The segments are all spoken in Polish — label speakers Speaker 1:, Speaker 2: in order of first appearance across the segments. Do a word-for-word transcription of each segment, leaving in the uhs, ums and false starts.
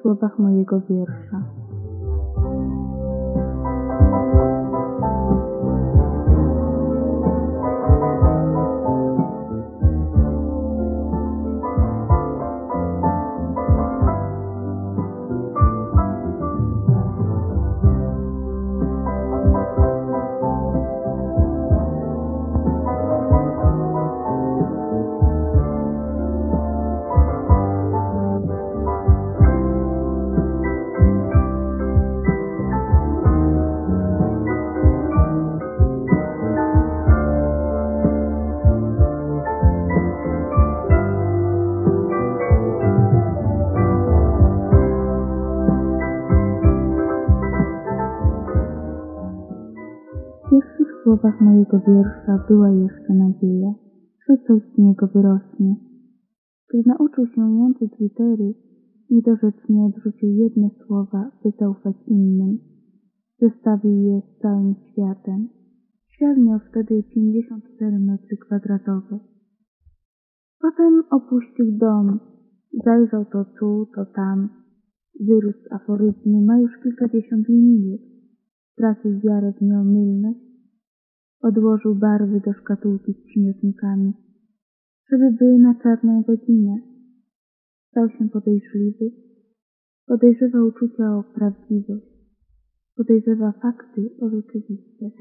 Speaker 1: słowach mojego wiersza. W pierwszych słowach mojego wiersza była jeszcze nadzieja, że coś z niego wyrośnie. Gdy nauczył się łączyć litery, niedorzecznie odrzucił jedne słowa, by zaufać innym. Zestawił je z całym światem. Świat miał wtedy pięćdziesiąt cztery metry kwadratowe. Potem opuścił dom, zajrzał to tu, to tam. Wyrósł aforyzmy, ma już kilkadziesiąt linijek. Stracił wiarę w nieomylność. Odłożył barwy do szkatułki z przymiotnikami, żeby były na czarną godzinę. Stał się podejrzliwy. Podejrzewa uczucia o prawdziwość. Podejrzewa fakty o rzeczywistość.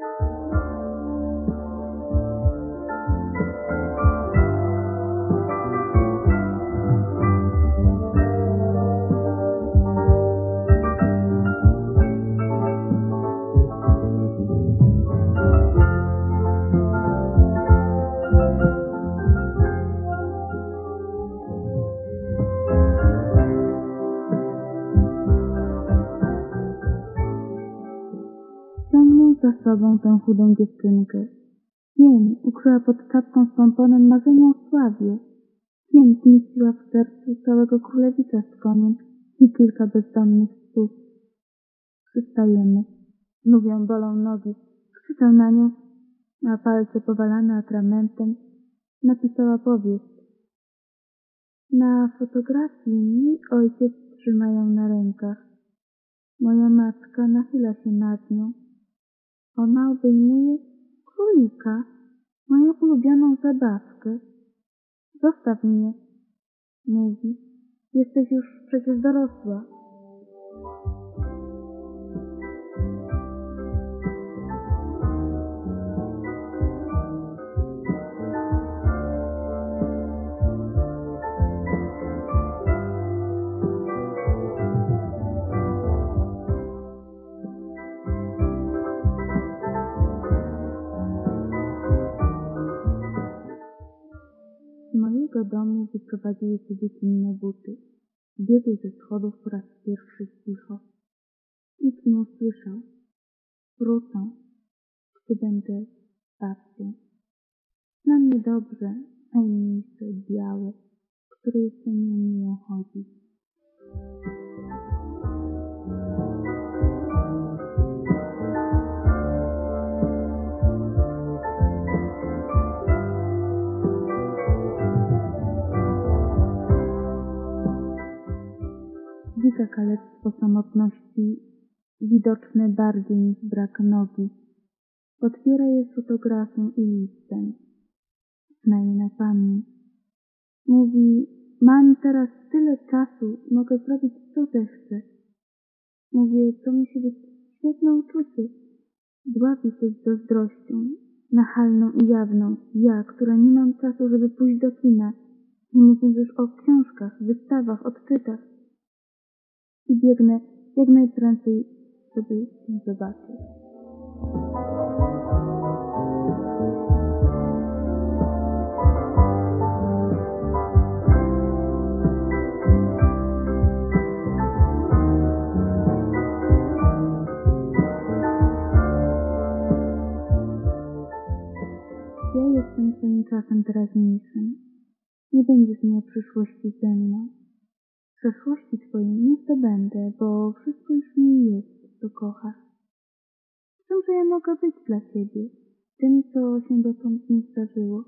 Speaker 1: Ciągnął za sobą tę chudą dziewczynkę. Wiem, ukryła pod czapką z pomponem marzenia o sławie. Wiem, zmieściła w sercu całego królewicza z koniem i kilka bezdomnych psów. Przystajemy. Mówią, bolą nogi. Krzyczę na nią, a palce powalane atramentem. Napisała powieść. Na fotografii mój ojciec trzyma ją na rękach. Moja matka nachyla się nad nią. Ona obejmuje królika, moją ulubioną zabawkę. Zostaw mnie, mówi. Jesteś już przecież dorosła. Z mojego domu wyprowadziły się dziecinne buty. Biegły ze schodów po raz pierwszy cicho. Nikt nie usłyszał. Wrócą, gdy będę babcią. Znam mnie dobrze, najmniejsze, białe, które jeszcze nie umieją chodzić. Dźwiga kalectwo samotności, widoczne bardziej niż brak nogi. Otwiera je fotografią i listem. Zna je na pamięć. Mówi, mam teraz tyle czasu, mogę zrobić co zechcę. Mówię, to musi być świetne uczucie. Dławi się z zazdrością, nachalną i jawną. Ja, która nie mam czasu, żeby pójść do kina. Nie mówiąc już o książkach, wystawach, odczytach. I biegnę jak najprędzej, żeby się zobaczyć. Ja jestem twoim czasem teraźniejszym. Nie będziesz miał przyszłości ze mną. Przeszłości twojej nie zdobędę, bo wszystko już nie jest, co kochasz. Czymże ja mogę być dla ciebie? Tym, co się dotąd nie zdarzyło.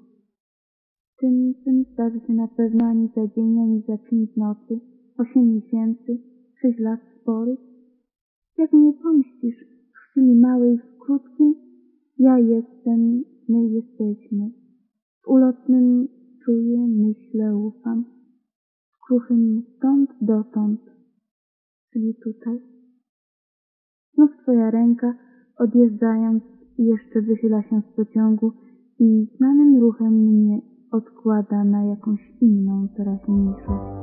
Speaker 1: Tym, co nie zdarzy się na pewno ani za dzień, ani za pięć nocy, osiem miesięcy, sześć lat sporych? Jak mnie pomścisz w chwili małej, w krótkim, ja jestem, my jesteśmy. W ulotnym czuję, myślę, ufam. W kruchym stąd dotąd, czyli tutaj. Znów twoja ręka, odjeżdżając, jeszcze wychyla się z pociągu i znanym ruchem mnie odkłada na jakąś inną teraźniejszość.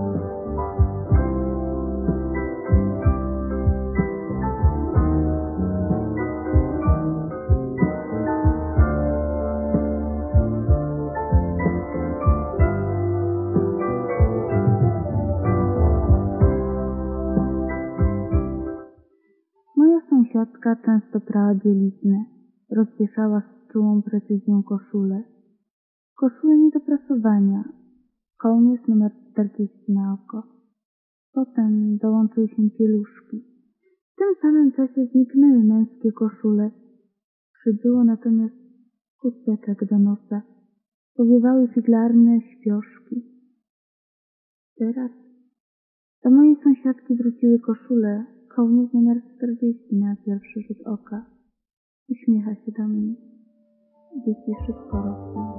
Speaker 1: Moja sąsiadka często prała bieliznę, rozwieszała z czułą precyzją koszulę. Koszulę nie do prasowania, kołnierz numer czterdzieści na oko. Potem dołączyły się pieluszki. W tym samym czasie zniknęły męskie koszule. Przybyło natomiast chusteczek do nosa. Powiewały figlarne śpioszki. Teraz do mojej sąsiadki wróciły koszule, kołnierz numer czterdzieści na pierwszy rzut oka. Uśmiecha się do mnie. Dzieci szybko rosną.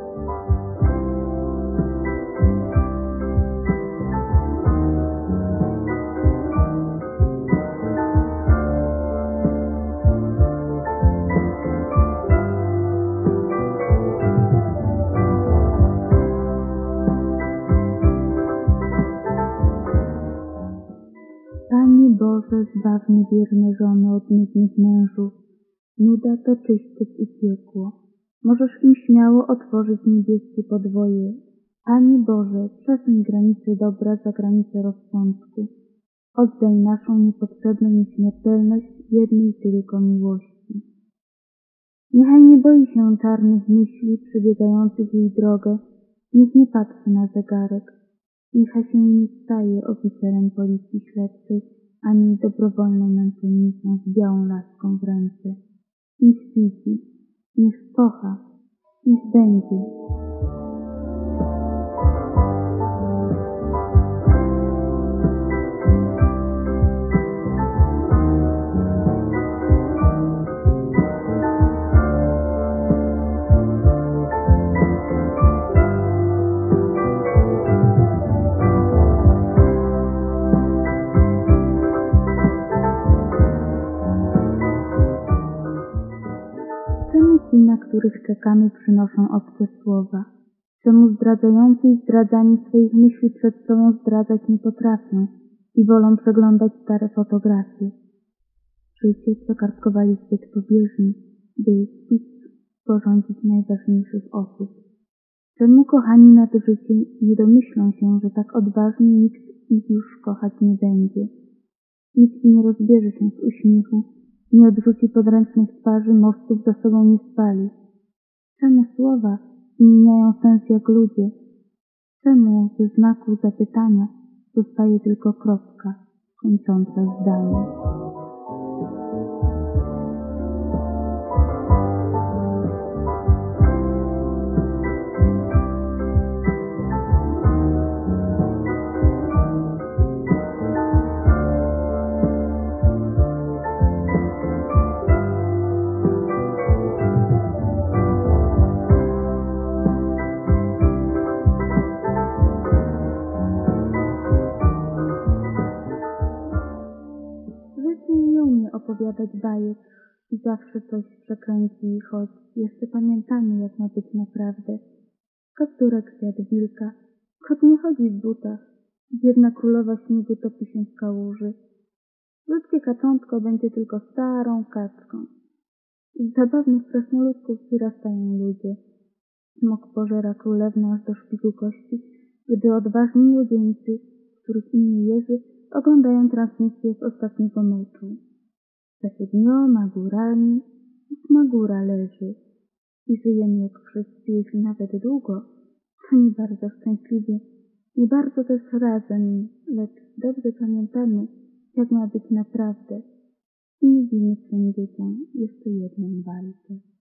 Speaker 1: Panie Boże, zbaw mnie wierne żony od nudnych mężów. Nuda to czyściec i piekło. Możesz im śmiało otworzyć niebieskie podwoje. Panie Boże, przesuń granice dobra za granice rozsądku. Oddaj naszą niepotrzebną nieśmiertelność jednej tylko miłości. Niechaj nie boi się czarnych myśli przebiegających jej drogę. Niech nie patrzy na zegarek. Niechaj się nie staje oficerem policji śledczej, ani dobrowolną męczennicą z białą laską w ręce. Niech widzi, niech kocha, niech będzie. Czemu ci, na których czekamy, przynoszą obce słowa? Czemu zdradzający i zdradzani swoich myśli przed sobą zdradzać nie potrafią i wolą przeglądać stare fotografie? Życie przekartkowali zbyt pobieżnie, by spić sporządzić najważniejszych osób. Czemu kochani nad życiem nie domyślą się, że tak odważnie nikt ich już kochać nie będzie? Nikt nie rozbierze się z uśmiechu, nie odrzuci podręcznych twarzy, mostów za sobą nie spali. Czemu słowa zmieniają sens jak ludzie? Czemu ze znaku zapytania zostaje tylko kropka kończąca zdanie? Nie umie opowiadać bajek i zawsze coś przekręci, choć jeszcze pamiętamy, jak ma być naprawdę. Kapturek zjadł wilka, kot nie chodzi w butach, biedna królowa śniegu topi się w kałuży. Ludzkie kaczątko będzie tylko starą kaczką. Z zabawnych krasnoludków wyrastają ludzie. Smok pożera królewnę aż do szpiku kości, gdy odważni młodzieńcy, których imię Jerzy, oglądają transmisję z ostatniego meczu. Za siedmioma górami ósma góra leży i żyjemy jak wszyscy, jeśli nawet długo, to nie bardzo szczęśliwie, nie bardzo też razem, lecz dobrze pamiętamy, jak ma być naprawdę i mówimy swym dzieciom jeszcze jedną bajkę.